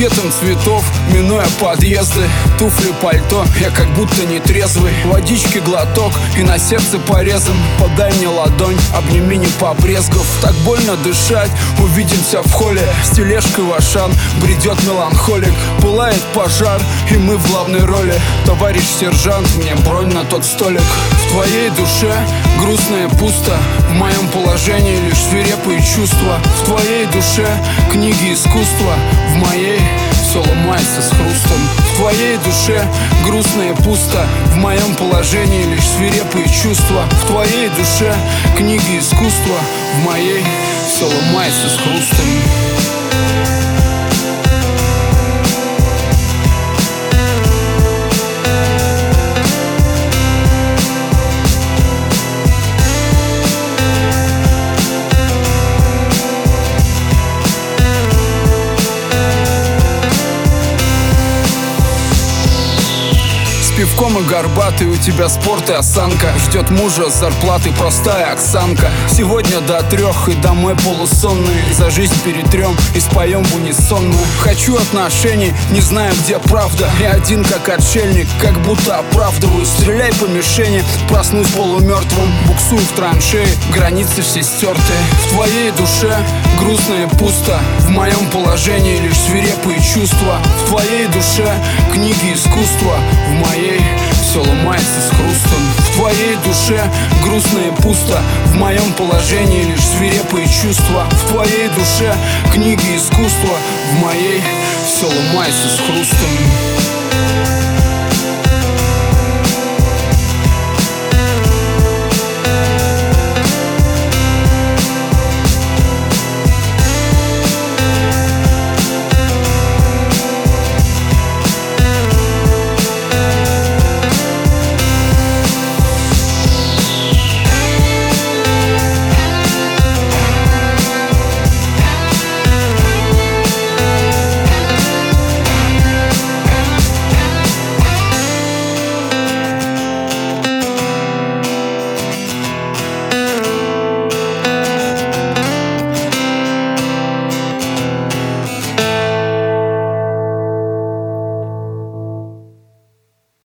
Букетом цветов, минуя подъезды, туфли, пальто, я как будто не трезвый. Водички глоток и на сердце порезом. Подай мне ладонь, обними, не побрезгав. Так больно дышать, увидимся в холле. С тележкой в Ашан бредет меланхолик. Пылает пожар, и мы в главной роли. Товарищ сержант, мне бронь на тот столик. В твоей душе грустно и пусто. В моем положении лишь свирепые чувства. В твоей душе книги искусства. В моей все ломается с хрустом. В твоей душе грустно и пусто. В моем положении лишь свирепые чувства. В твоей душе книги искусства. В моей все ломается с хрустом. Пивком и горбатый, у тебя спорт и осанка. Ждет мужа с зарплаты простая Оксанка. Сегодня до 3 и домой полусонные. За жизнь перетрем и споем в унисонную. Хочу отношений, не знаю, где правда. Я один как отшельник, как будто оправдываю. Стреляй по мишени, проснусь полумертвым. Буксую в траншеи, границы все стертые. В твоей душе грустно и пусто. В моем положении лишь свирепые чувства. В твоей душе книги искусства. В моей все ломается с хрустом. В твоей душе грустно и пусто. В моем положении лишь свирепые чувства. В твоей душе книги искусства. В моей все ломается с хрустом.